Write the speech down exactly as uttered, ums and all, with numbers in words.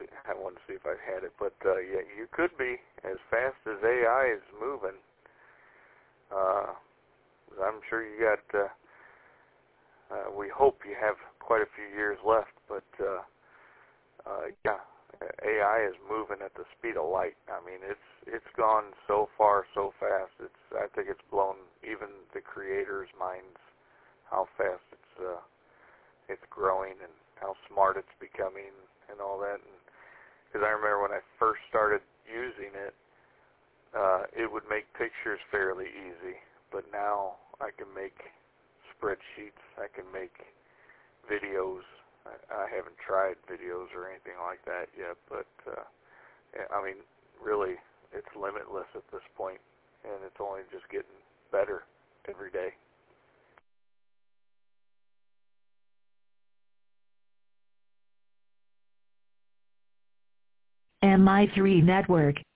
see. I wanted to see if I had it, but uh, yeah, you could be as fast as A I is moving. Uh, I'm sure you got. Uh, uh, we hope you have quite a few years left, but uh, uh, yeah, A I is moving at the speed of light. I mean, it's it's gone so far, so fast. It's I think it's blown even the creators' minds how fast it's uh, it's growing and how smart it's becoming and all that. Because I remember when I first started using it, uh, it would make pictures fairly easy. But now I can make spreadsheets. I can make videos. I, I haven't tried videos or anything like that yet, but uh, I mean, really, it's limitless at this point, and it's only just getting better every day. M I three Network.